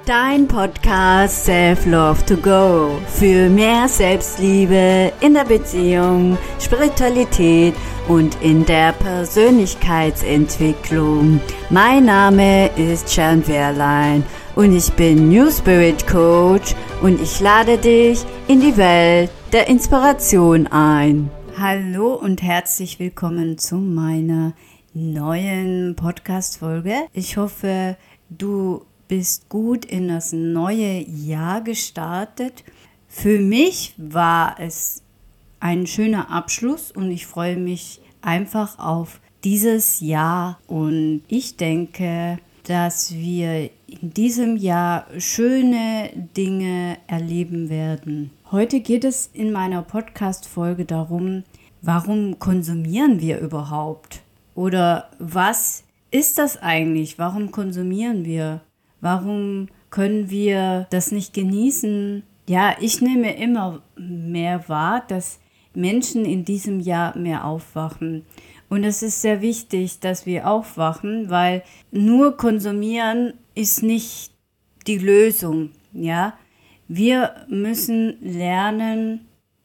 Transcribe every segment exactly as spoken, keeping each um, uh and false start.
Dein Podcast Self-Love to Go für mehr Selbstliebe in der Beziehung, Spiritualität und in der Persönlichkeitsentwicklung. Mein Name ist Sharon Wehrlein und ich bin New Spirit Coach und ich lade dich in die Welt der Inspiration ein. Hallo und herzlich willkommen zu meiner neuen Podcast-Folge. Ich hoffe, du bist gut in das neue Jahr gestartet. Für mich war es ein schöner Abschluss und ich freue mich einfach auf dieses Jahr. Und ich denke, dass wir in diesem Jahr schöne Dinge erleben werden. Heute geht es in meiner Podcast-Folge darum, warum konsumieren wir überhaupt? Oder was ist das eigentlich? Warum konsumieren wir? Warum können wir das nicht genießen? Ja, ich nehme immer mehr wahr, dass Menschen in diesem Jahr mehr aufwachen. Und es ist sehr wichtig, dass wir aufwachen, weil nur konsumieren ist nicht die Lösung. Ja, wir müssen lernen,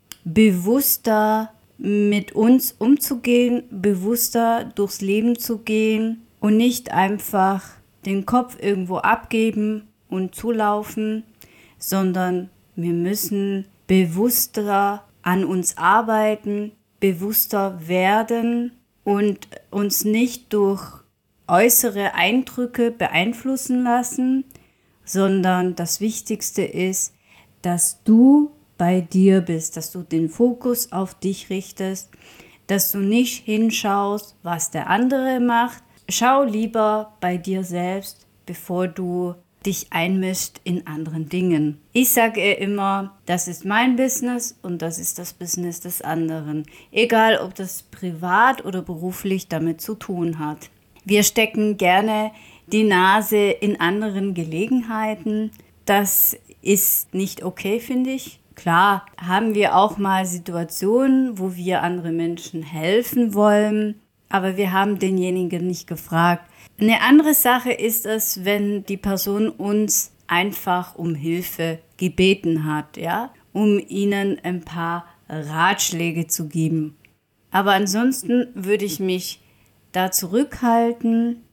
bewusster mit uns umzugehen, bewusster durchs Leben zu gehen und nicht einfach den Kopf irgendwo abgeben und zulaufen, sondern wir müssen bewusster an uns arbeiten, bewusster werden und uns nicht durch äußere Eindrücke beeinflussen lassen, sondern das Wichtigste ist, dass du bei dir bist, dass du den Fokus auf dich richtest, dass du nicht hinschaust, was der andere macht. Schau lieber bei dir selbst, bevor du dich einmischst in anderen Dingen. Ich sage immer, das ist mein Business und das ist das Business des anderen. Egal, ob das privat oder beruflich damit zu tun hat. Wir stecken gerne die Nase in anderen Gelegenheiten. Das ist nicht okay, finde ich. Klar, haben wir auch mal Situationen, wo wir anderen Menschen helfen wollen, aber wir haben denjenigen nicht gefragt. Eine andere Sache ist es, wenn die Person uns einfach um Hilfe gebeten hat, ja, um ihnen ein paar Ratschläge zu geben. Aber ansonsten würde ich mich da zurückhalten.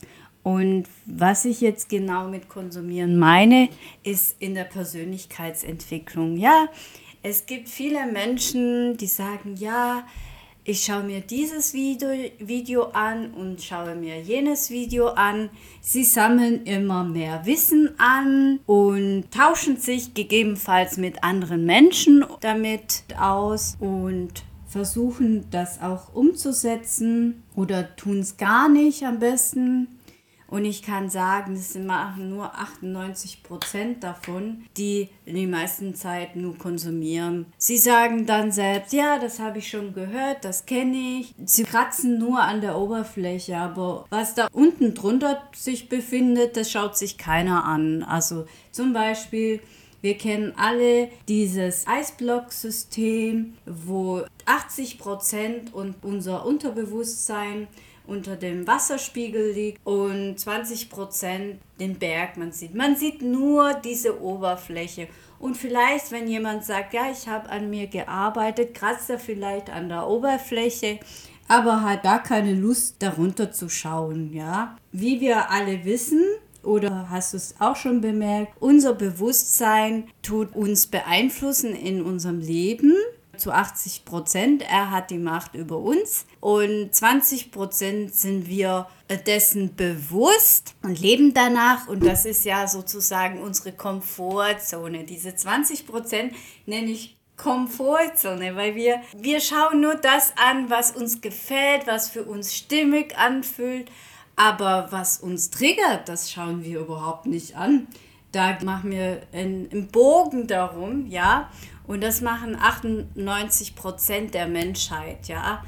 Und was ich jetzt genau mit konsumieren meine, ist in der Persönlichkeitsentwicklung. Ja, es gibt viele Menschen, die sagen, ja, ich schaue mir dieses Video, Video an und schaue mir jenes Video an. Sie sammeln immer mehr Wissen an und tauschen sich gegebenenfalls mit anderen Menschen damit aus und versuchen das auch umzusetzen oder tun es gar nicht am besten. Und ich kann sagen, das machen nur achtundneunzig Prozent davon, die in der meisten Zeit nur konsumieren. Sie sagen dann selbst, ja, das habe ich schon gehört, das kenne ich. Sie kratzen nur an der Oberfläche, aber was da unten drunter sich befindet, das schaut sich keiner an. Also zum Beispiel, wir kennen alle dieses Eisblock-System, wo achtzig Prozent und unser Unterbewusstsein unter dem Wasserspiegel liegt und zwanzig Prozent den Berg man sieht. Man sieht nur diese Oberfläche. Und vielleicht, wenn jemand sagt, ja, ich habe an mir gearbeitet, kratzt er vielleicht an der Oberfläche, aber hat gar keine Lust, darunter zu schauen. Ja? Wie wir alle wissen, oder hast du es auch schon bemerkt, unser Bewusstsein tut uns beeinflussen in unserem Leben. Zu achtzig Prozent, er hat die Macht über uns und zwanzig Prozent sind wir dessen bewusst und leben danach und das ist ja sozusagen unsere Komfortzone. Diese zwanzig Prozent nenne ich Komfortzone, weil wir, wir schauen nur das an, was uns gefällt, was für uns stimmig anfühlt, aber was uns triggert, das schauen wir überhaupt nicht an. Da machen wir einen, einen Bogen darum, ja. Und das machen achtundneunzig Prozent der Menschheit, ja.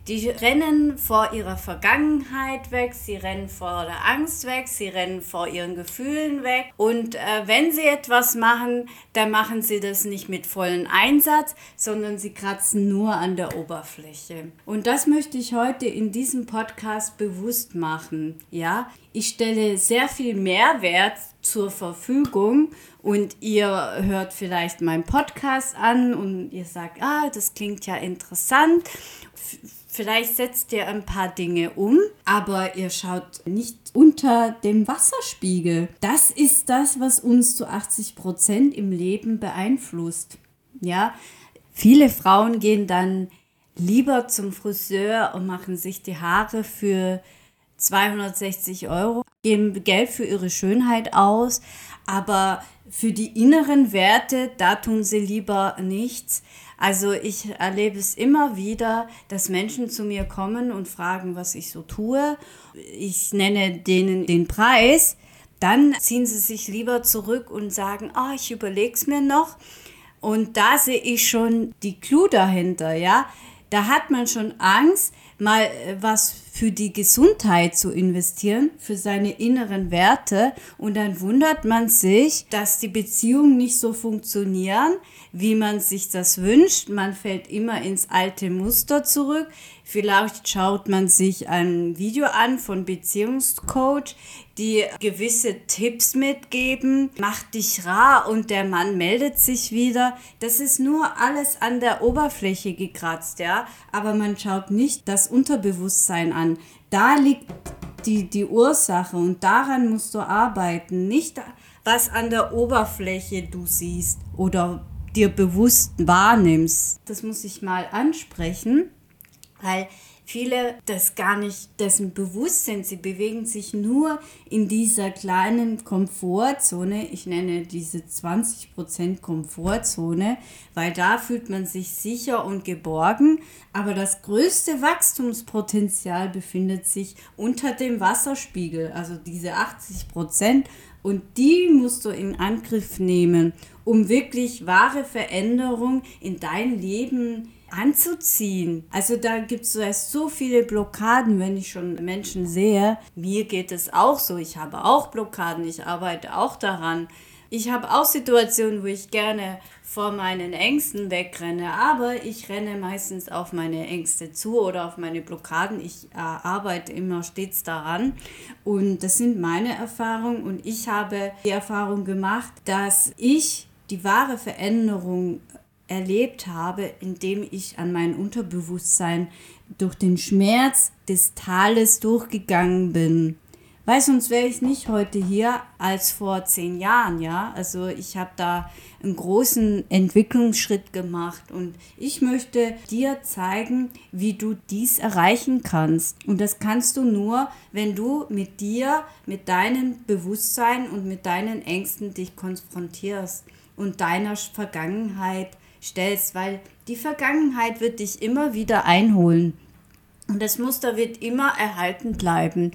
Die rennen vor ihrer Vergangenheit weg, sie rennen vor der Angst weg, sie rennen vor ihren Gefühlen weg. Und äh, wenn sie etwas machen, dann machen sie das nicht mit vollem Einsatz, sondern sie kratzen nur an der Oberfläche. Und das möchte ich heute in diesem Podcast bewusst machen. Ja, ich stelle sehr viel Mehrwert zur Verfügung und ihr hört vielleicht meinen Podcast an und ihr sagt, ah, das klingt ja interessant. Vielleicht setzt ihr ein paar Dinge um, aber ihr schaut nicht unter dem Wasserspiegel. Das ist das, was uns zu achtzig Prozent im Leben beeinflusst. Ja, viele Frauen gehen dann lieber zum Friseur und machen sich die Haare für zweihundertsechzig Euro, geben Geld für ihre Schönheit aus, aber für die inneren Werte, da tun sie lieber nichts. Also ich erlebe es immer wieder, dass Menschen zu mir kommen und fragen, was ich so tue. Ich nenne denen den Preis. Dann ziehen sie sich lieber zurück und sagen, ah, oh, ich überlege es mir noch. Und da sehe ich schon die Clou dahinter, ja. Da hat man schon Angst, mal was für die Gesundheit zu investieren, für seine inneren Werte. Und dann wundert man sich, dass die Beziehungen nicht so funktionieren, wie man sich das wünscht. Man fällt immer ins alte Muster zurück. Vielleicht schaut man sich ein Video an von Beziehungscoach, die gewisse Tipps mitgeben. Mach dich rar und der Mann meldet sich wieder. Das ist nur alles an der Oberfläche gekratzt, ja. Aber man schaut nicht das Unterbewusstsein an. Da liegt die, die Ursache und daran musst du arbeiten. Nicht, was an der Oberfläche du siehst oder dir bewusst wahrnimmst. Das muss ich mal ansprechen, weil viele das gar nicht dessen bewusst sind. Sie bewegen sich nur in dieser kleinen Komfortzone. Ich nenne diese zwanzig Prozent Komfortzone, weil da fühlt man sich sicher und geborgen. Aber das größte Wachstumspotenzial befindet sich unter dem Wasserspiegel, also diese achtzig Prozent. Und die musst du in Angriff nehmen, um wirklich wahre Veränderung in dein Leben anzuziehen. Also da gibt es so viele Blockaden, wenn ich schon Menschen sehe. Mir geht es auch so. Ich habe auch Blockaden, ich arbeite auch daran. Ich habe auch Situationen, wo ich gerne vor meinen Ängsten wegrenne, aber ich renne meistens auf meine Ängste zu oder auf meine Blockaden. Ich äh, arbeite immer stets daran und das sind meine Erfahrungen und ich habe die Erfahrung gemacht, dass ich die wahre Veränderung erlebt habe, indem ich an mein Unterbewusstsein durch den Schmerz des Tales durchgegangen bin. Weil sonst wäre ich nicht heute hier als vor zehn Jahren, ja. Also ich habe da einen großen Entwicklungsschritt gemacht und ich möchte dir zeigen, wie du dies erreichen kannst. Und das kannst du nur, wenn du mit dir, mit deinem Bewusstsein und mit deinen Ängsten dich konfrontierst und deiner Vergangenheit stellst, weil die Vergangenheit wird dich immer wieder einholen. Und das Muster wird immer erhalten bleiben,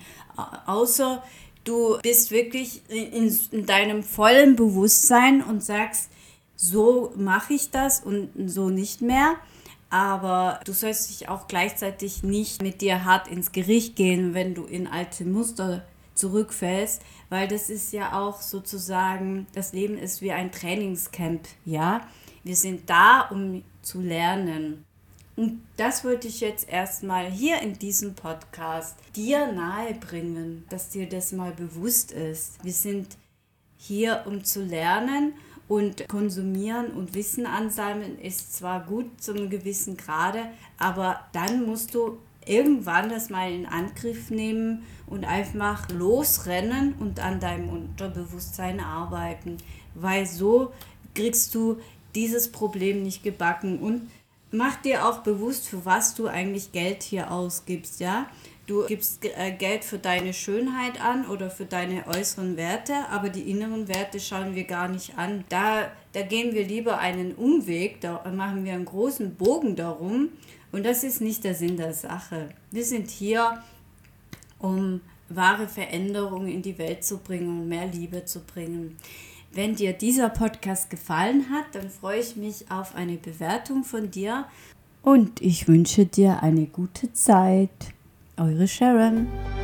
außer du bist wirklich in, in deinem vollen Bewusstsein und sagst, so mache ich das und so nicht mehr. Aber du sollst dich auch gleichzeitig nicht mit dir hart ins Gericht gehen, wenn du in alte Muster zurückfällst, weil das ist ja auch sozusagen, das Leben ist wie ein Trainingscamp, ja. Wir sind da, um zu lernen. Und das wollte ich jetzt erstmal hier in diesem Podcast dir nahebringen, dass dir das mal bewusst ist. Wir sind hier, um zu lernen und konsumieren und Wissen ansammeln ist zwar gut zu einem gewissen Grade, aber dann musst du irgendwann das mal in Angriff nehmen und einfach losrennen und an deinem Unterbewusstsein arbeiten, weil so kriegst du dieses Problem nicht gebacken und mach dir auch bewusst, für was du eigentlich Geld hier ausgibst, ja. Du gibst äh, Geld für deine Schönheit an oder für deine äußeren Werte, aber die inneren Werte schauen wir gar nicht an. Da, da gehen wir lieber einen Umweg, da machen wir einen großen Bogen darum und das ist nicht der Sinn der Sache. Wir sind hier, um wahre Veränderungen in die Welt zu bringen und mehr Liebe zu bringen. Wenn dir dieser Podcast gefallen hat, dann freue ich mich auf eine Bewertung von dir Und ich wünsche dir eine gute Zeit. Eure Sharon.